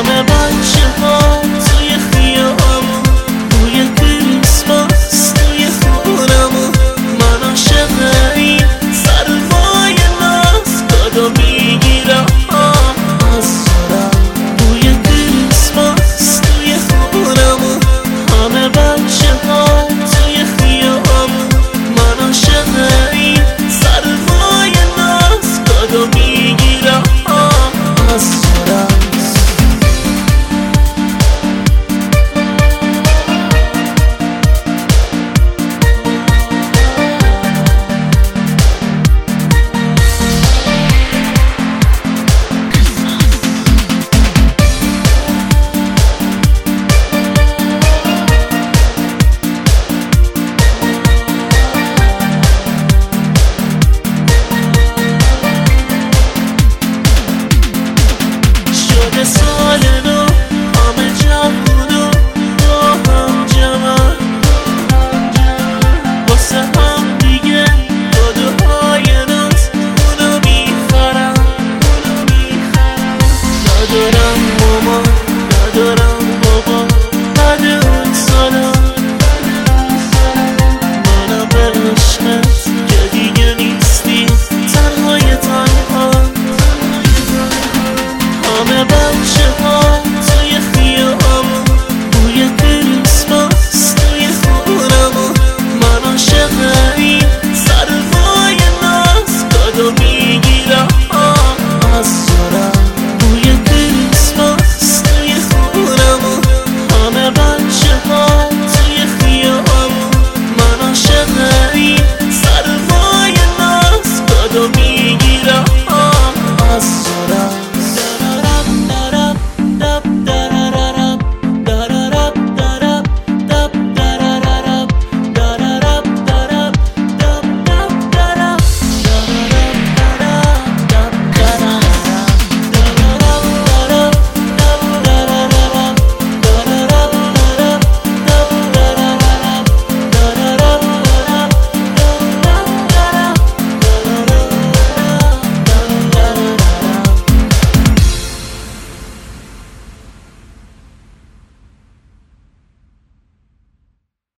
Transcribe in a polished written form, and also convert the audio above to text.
همه بچه ها توی خیابون، بوی کریسمس توی خونمون. من عاشق این سروای ناز کادو میگیرم از سرم. بوی کریسمس توی خونمون، همه بچه ها توی خیابون. من عاشق این سروای ناز کادو میگیرم از سرم. سال نو همه جوونو با هم جمع، واسه هم دیگه کادوهای ناز اونو میخرم. ندارم ماما ندارم بابا بعد اون سالا، منم به عشقت که دیگه نیستی تنهای تنها. همه بچه ها